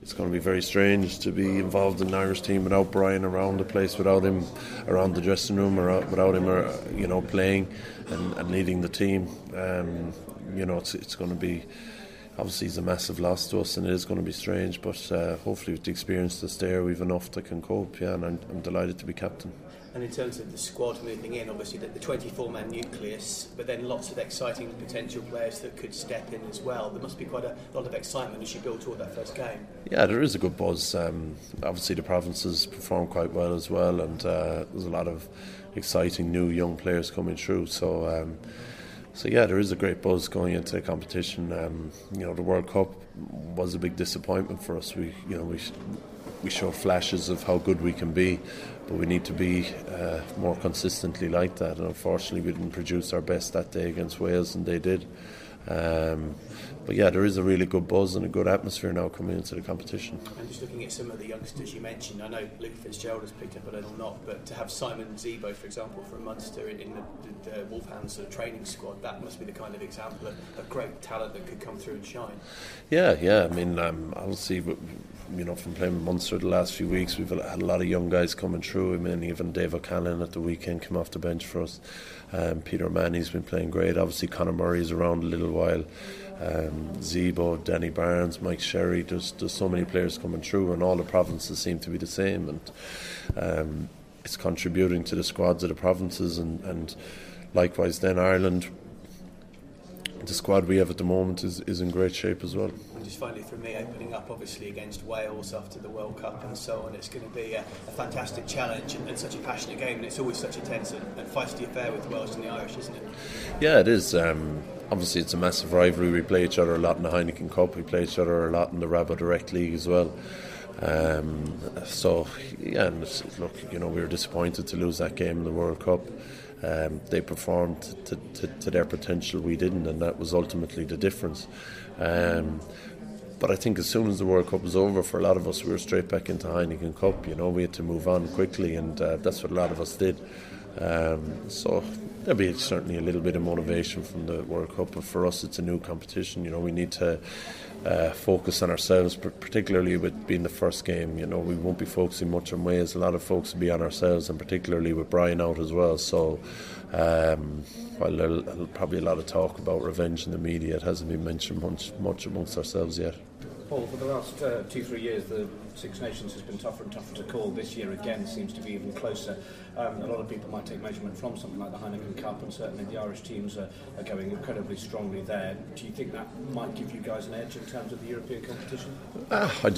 it's going to be very strange to be involved in an Irish team without Brian around the place, without him around the dressing room, or without him, playing and leading the team. It's going to be, obviously he's a massive loss to us, and it is going to be strange, but hopefully with the experience that's there, we've enough that can cope, and I'm delighted to be captain. And in terms of the squad moving in, obviously the 24-man nucleus, but then lots of exciting potential players that could step in as well. There must be quite a lot of excitement as you build toward that first game. Yeah, there is a good buzz. Obviously the provinces perform quite well as well, and there's a lot of exciting new young players coming through. So there is a great buzz going into the competition. The World Cup was a big disappointment for us. We show flashes of how good we can be, but we need to be more consistently like that, and unfortunately we didn't produce our best that day against Wales, and they did. There is a really good buzz and a good atmosphere now coming into the competition. And just looking at some of the youngsters you mentioned, I know Luke Fitzgerald has picked up a little knock, but to have Simon Zebo, for example, from Munster in the Wolfhounds training squad, that must be the kind of example of great talent that could come through and shine. Yeah. I mean, obviously, from playing with Munster the last few weeks, we've had a lot of young guys coming through. I mean, even Dave O'Callaghan at the weekend came off the bench for us. Peter Manny's been playing great. Obviously, Conor Murray's around a little while. Zebo, Danny Barnes, Mike Sherry. There's so many players coming through, and all the provinces seem to be the same. And it's contributing to the squads of the provinces, and likewise then Ireland. The squad we have at the moment is in great shape as well. And just finally from me, opening up obviously against Wales after the World Cup and so on, it's going to be a fantastic challenge and such a passionate game, and it's always such a tense and feisty affair with Welsh and the Irish, isn't it? Yeah, it is. Obviously it's a massive rivalry. We play each other a lot in the Heineken Cup, we play each other a lot in the Rabo Direct League as well. We were disappointed to lose that game in the World Cup. They performed to their potential, we didn't, and that was ultimately the difference. But I think as soon as the World Cup was over, for a lot of us, we were straight back into Heineken Cup. We had to move on quickly, and that's what a lot of us did. So there'll be certainly a little bit of motivation from the World Cup, but for us it's a new competition. We need to focus on ourselves, particularly with being the first game. We won't be focusing much on Wales. A lot of folks will be on ourselves, and particularly with Brian out as well. So while there's probably a lot of talk about revenge in the media, it hasn't been mentioned much amongst ourselves yet. Paul, for the last 2-3 years, the Six Nations has been tougher and tougher to call. This year, again, seems to be even closer. A lot of people might take measurement from something like the Heineken Cup, and certainly the Irish teams are going incredibly strongly there. Do you think that might give you guys an edge in terms of the European competition? I